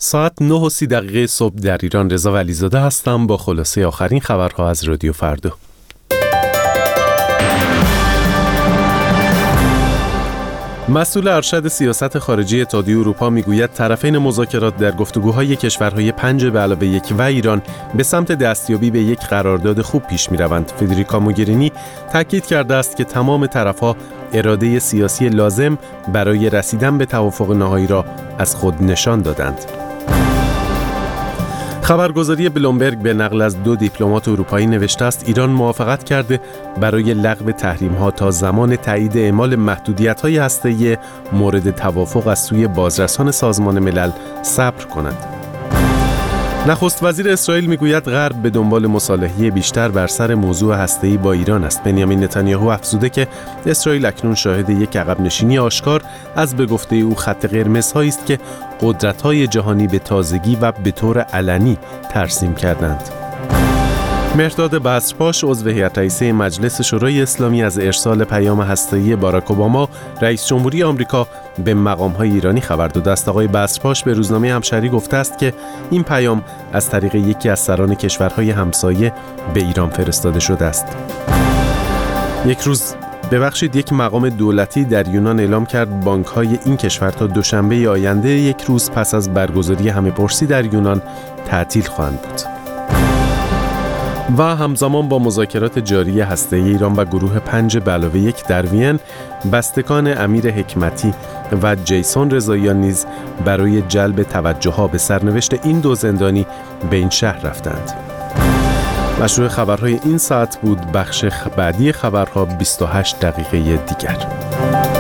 ساعت 9:30 صبح در ایران. رضا ولیزاده هستم با خلاصه آخرین خبرها از رادیو فردا. مسئول ارشد سیاست خارجی اتحادیه اروپا میگوید طرفین مذاکرات در گفتگوهای کشورهای 5+1 و ایران به سمت دستیابی به یک قرارداد خوب پیش می‌روند. فدریکا موگرینی تاکید کرده است که تمام طرف‌ها اراده سیاسی لازم برای رسیدن به توافق نهایی را از خود نشان دادند. خبرگزاری بلومبرگ به نقل از 2 دیپلمات اروپایی نوشته است ایران موافقت کرده برای لغو تحریم‌ها تا زمان تایید اعمال محدودیت‌های هسته‌ای مورد توافق از سوی بازرسان سازمان ملل صبر کند. نخست وزیر اسرائیل میگوید غرب به دنبال مصالحه بیشتر بر سر موضوع هسته‌ای با ایران است. بنیامین نتانیاهو افزوده که اسرائیل اکنون شاهد یک عقب نشینی آشکار از به گفته او خط قرمزهایی است که قدرت‌های جهانی به تازگی و به طور علنی ترسیم کردند. مهرداد بصرپاش عضو هیئت رئیسه مجلس شورای اسلامی از ارسال پیام هسته‌ای باراک اوباما رئیس جمهوری آمریکا به مقام‌های ایرانی خبر داده است. آقای بصرپاش به روزنامه همشهری گفته است که این پیام از طریق یکی از سران کشورهای همسایه به ایران فرستاده شده است. یک مقام دولتی در یونان اعلام کرد بانک‌های این کشور تا دوشنبه آینده یک روز پس از برگزاری همه‌پرسی در یونان تعطیل خواهند بود. و همزمان با مذاکرات جاری هسته‌ای ایران و گروه 5+1 در وین، بستگان امیر حکمتی و جیسون رضاییان نیز برای جلب توجه‌ها به سرنوشت این 2 زندانی به این شهر رفتند. مشروع خبرهای این ساعت بود. بخش بعدی خبرها 28 دقیقه دیگر.